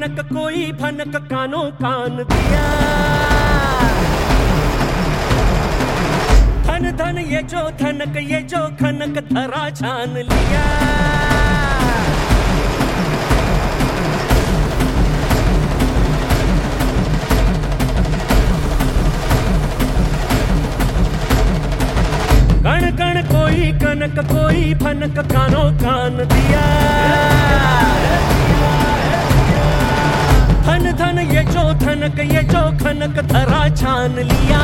खनक कोई भनक कानों कान दिया। धन धन ये जो धनक ये जो खनक धरा छान लिया। कण कण कोई कनक कोई भनक कानों कान दिया। धन धन ये जो धनक ये जो खनक धरा छान लिया।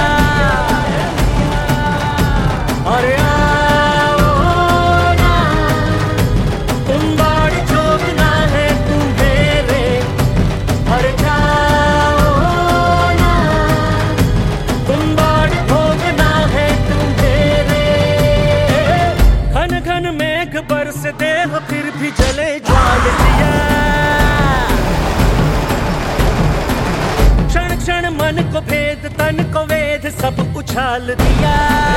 अरे आओ ना तुम बाड़ी ठोकना है तुम्हेरे। अरे जाओ ना तुम बाड़ी ठोकना है तुम्हेरे। घन घन मेघ बरस देह फिर भी जले ज्वाल दिया। क्षण क्षण मन को भेद तन को वेद सब उछाल दिया।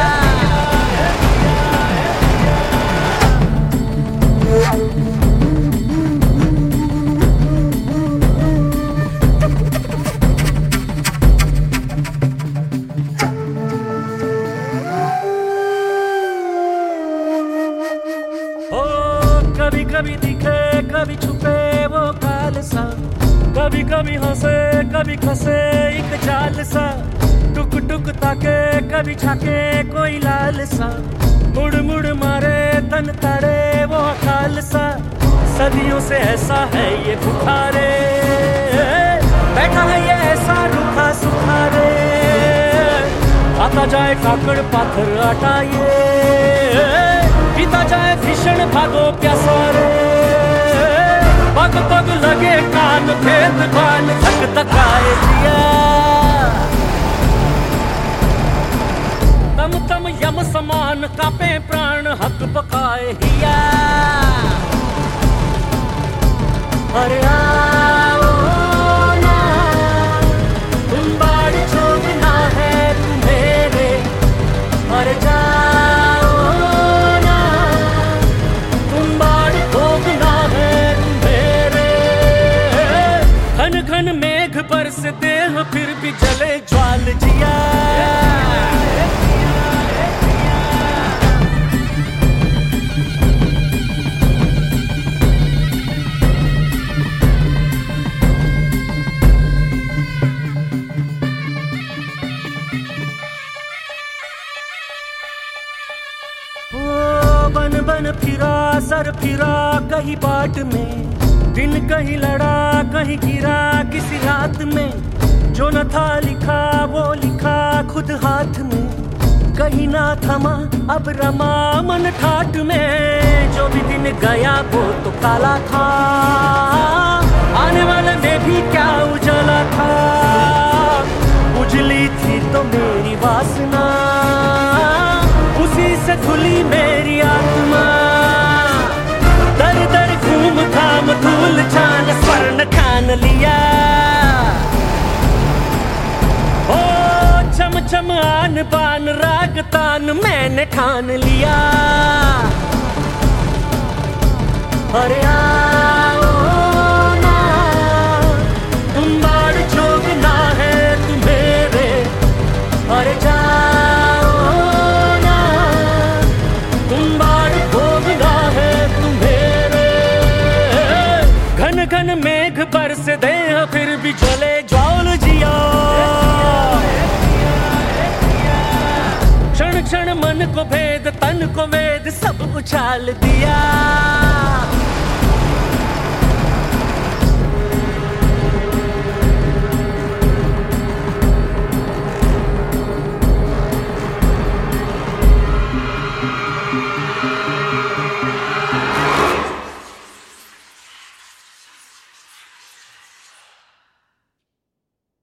कभी कभी दिखे कभी छुपे वो काल सा। कभी कभी हंसे कभी खसे एक जाल सा। टुक टुक ताके कभी झाके कोई लाल सा। मुड़ मुड़ मारे तन ताड़े वो अकाल सा। सदियों से ऐसा है ये बुखारे। बैठा है ये ऐसा रूखा सुखारे। आता जाए काकड़ पाथर आटा ये। पीता जाए भीषण भागो प्यासा रे। पग पग लगे कान भेद बान धक धकाए दिया। तम तम यम समान कापे प्राण हक बकाए हिया। अरे आओ ना तुम बाड़ी ठोकना है तुम्हेरे। अरे जाओ ना तुम बाड़ी ठोकना है तुम्हेरे। घन घन मेघ बरस देह फिर भी जले ज्वाल जिया। बन बन फिरा सर फिरा कहीं बाट में। दिन कहीं लड़ा कहीं गिरा किसी रात में। जो न था लिखा वो लिखा खुद हाथ में। कहीं ना थमा अब रमा मन ठाट में। जो भी दिन गया वो तो काला था। आने वाले में भी क्या उजाला था। उजली थी तो मेरी वासना। उसी से खुली मेरी आत्मा। दर दर घूम घाम धूल छान स्वर्ण ठान लिया। ओ चम चम आन बान राग तान मैंने ठान लिया। अरे आओ ना तुम बाड़ ठोकना है तुम्हेरे। अरे जाओ ना तुम बाड़ ठोकना है तुम्हेरे। घन घन मेघ बरस दे फिर भी जले ज्वाल जिया। क्षण क्षण मन को भेद तन को वेद सब उछाल दिया।